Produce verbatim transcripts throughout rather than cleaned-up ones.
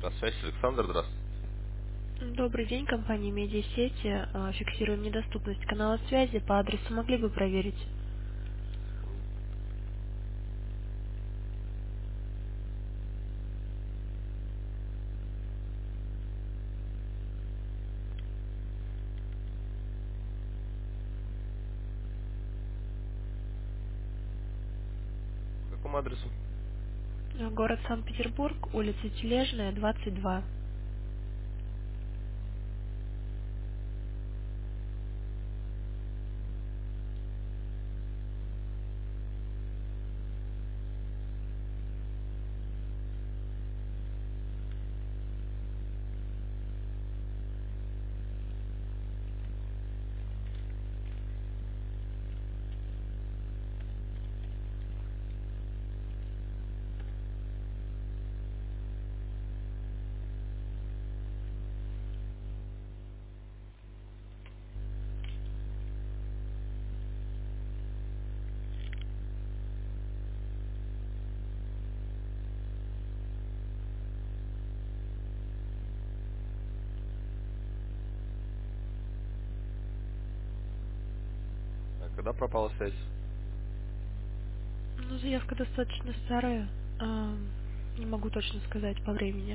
Здравствуйте, Александр, здравствуйте. Добрый день, компания Медиасети. А, Фиксируем недоступность канала связи по адресу. Могли бы проверить? По какому адресу? А, Город Санкт-Петербург, улица Тележная, двадцать два. А когда пропала связь? Ну, заявка достаточно старая. А, Не могу точно сказать по времени.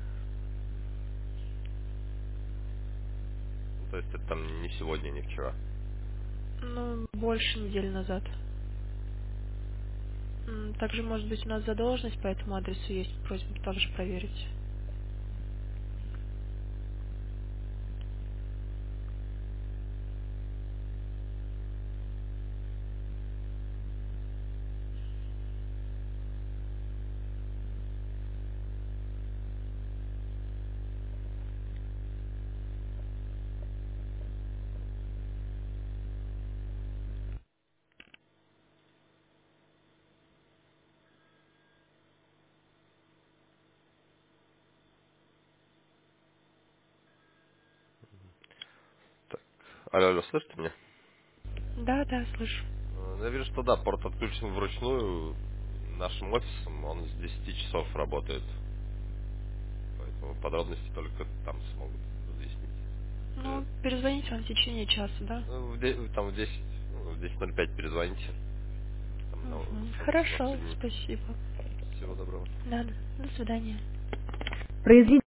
Ну, то есть это там не сегодня, не вчера. Ну, больше недели назад. М, Также, может быть, у нас задолженность по этому адресу есть. Просьба также проверить. Так. Алло, алло, слышите меня? Да, да, слышу. Э, Я вижу, что да, порт отключен вручную нашим офисом, он с десяти часов работает. Поэтому подробности только там смогут разъяснить. Э, Ну, перезвоните вам в течение часа, да? ну, в де- Там в десять, ну, в десять ноль пять перезвоните. Там на- Мгм. со- нас Хорошо, соединить. спасибо. Всего доброго. Да, до свидания. Произведение